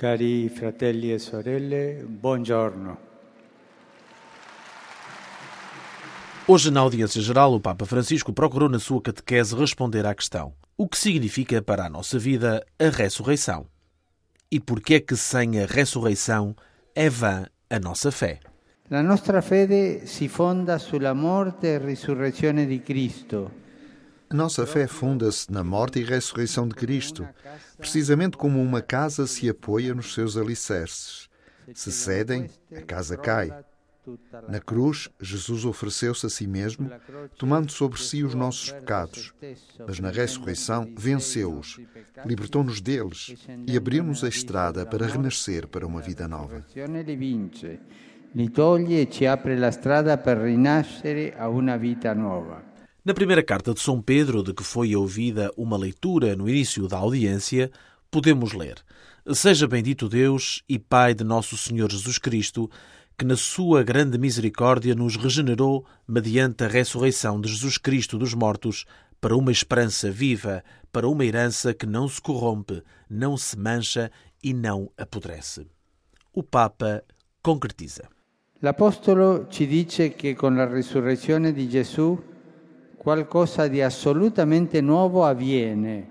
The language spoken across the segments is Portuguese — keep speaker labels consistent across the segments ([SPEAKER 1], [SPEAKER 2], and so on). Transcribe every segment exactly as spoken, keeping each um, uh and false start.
[SPEAKER 1] Cari fratelli e sorelle, buongiorno.
[SPEAKER 2] Hoje, na audiência geral, o Papa Francisco procurou na sua catequese responder à questão: o que significa para a nossa vida a ressurreição? E por que é que sem a ressurreição é vã a nossa fé?
[SPEAKER 1] La nostra fede si fonda sulla morte e risurrezione di Cristo.
[SPEAKER 3] A nossa fé funda-se na morte e ressurreição de Cristo, precisamente como uma casa se apoia nos seus alicerces. Se cedem, a casa cai. Na cruz, Jesus ofereceu-se a si mesmo, tomando sobre si os nossos pecados. Mas na ressurreição, venceu-os, libertou-nos deles e abriu-nos a estrada para renascer para uma vida nova.
[SPEAKER 1] Li toglie e ci apre la strada per rinascere a una vita nuova.
[SPEAKER 2] Na primeira carta de São Pedro, de que foi ouvida uma leitura no início da audiência, podemos ler: Seja bendito Deus e Pai de nosso Senhor Jesus Cristo, que na sua grande misericórdia nos regenerou mediante a ressurreição de Jesus Cristo dos mortos, para uma esperança viva, para uma herança que não se corrompe, não se mancha e não apodrece. O Papa concretiza.
[SPEAKER 1] L'Apostolo ci dice che con la risurrezione di Gesù qualcosa di assolutamente nuovo avviene.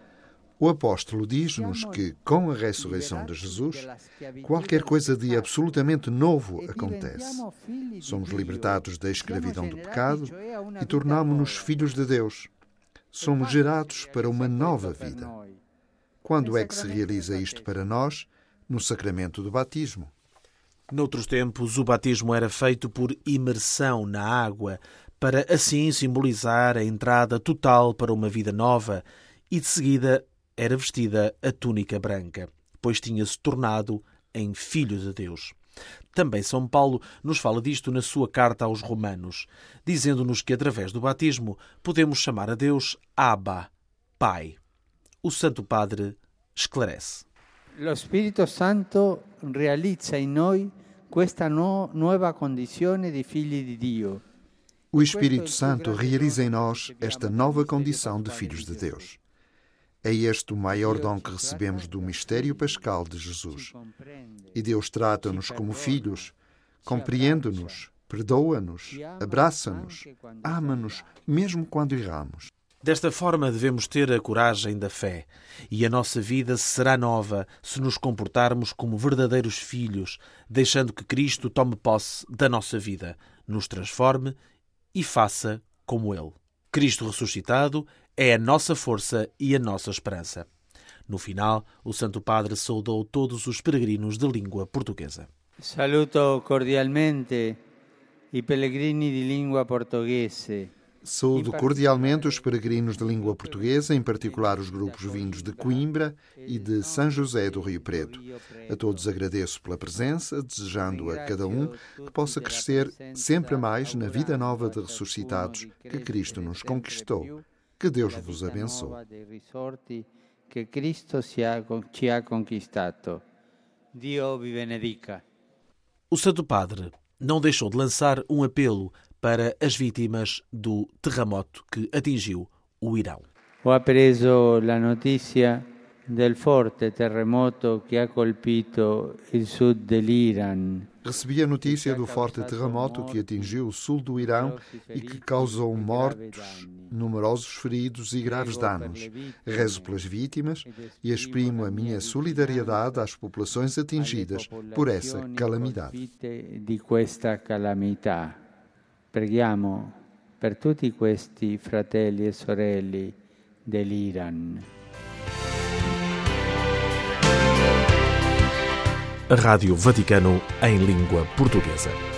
[SPEAKER 3] O apóstolo diz-nos que, com a ressurreição de Jesus, qualquer coisa de absolutamente novo acontece. Somos libertados da escravidão do pecado e tornamo-nos filhos de Deus. Somos gerados para uma nova vida. Quando é que se realiza isto para nós? No sacramento do batismo.
[SPEAKER 2] Noutros tempos, o batismo era feito por imersão na água, para assim simbolizar a entrada total para uma vida nova, e de seguida era vestida a túnica branca, pois tinha-se tornado em filho de Deus. Também São Paulo nos fala disto na sua carta aos Romanos, dizendo-nos que através do batismo podemos chamar a Deus Abba, Pai. O Santo Padre esclarece.
[SPEAKER 1] Lo Spirito Santo realizza in noi questa no, nuova condizione di figli di Dio.
[SPEAKER 3] O Espírito Santo realiza em nós esta nova condição de filhos de Deus. É este o maior dom que recebemos do mistério pascal de Jesus. E Deus trata-nos como filhos, compreende-nos, perdoa-nos, abraça-nos, ama-nos, mesmo quando erramos.
[SPEAKER 2] Desta forma devemos ter a coragem da fé, e a nossa vida será nova se nos comportarmos como verdadeiros filhos, deixando que Cristo tome posse da nossa vida, nos transforme e faça como Ele. Cristo ressuscitado é a nossa força e a nossa esperança. No final, o Santo Padre saudou todos os peregrinos de língua portuguesa.
[SPEAKER 1] Saluto cordialmente i pellegrini di lingua portoghese.
[SPEAKER 3] Saúdo cordialmente os peregrinos de língua portuguesa, em particular os grupos vindos de Coimbra e de São José do Rio Preto. A todos agradeço pela presença, desejando a cada um que possa crescer sempre mais na vida nova de ressuscitados que Cristo nos conquistou. Que Deus vos abençoe.
[SPEAKER 1] Que Cristo ci ha conquistato. Dio vi benedica.
[SPEAKER 2] O Santo Padre não deixou de lançar um apelo para as vítimas do terremoto que atingiu o Irão.
[SPEAKER 1] Ho appreso la notizia del forte terremoto che ha colpito il sud dell'Iran.
[SPEAKER 3] Recebi a notícia do forte terremoto que atingiu o sul do Irão e que causou mortos, numerosos feridos e graves danos. Rezo pelas vítimas e exprimo a minha solidariedade às populações atingidas por essa calamidade.
[SPEAKER 1] Di questa calamità. Preghiamo per tutti questi fratelli e sorelle dell'Iran.
[SPEAKER 2] A Rádio Vaticano em língua portuguesa.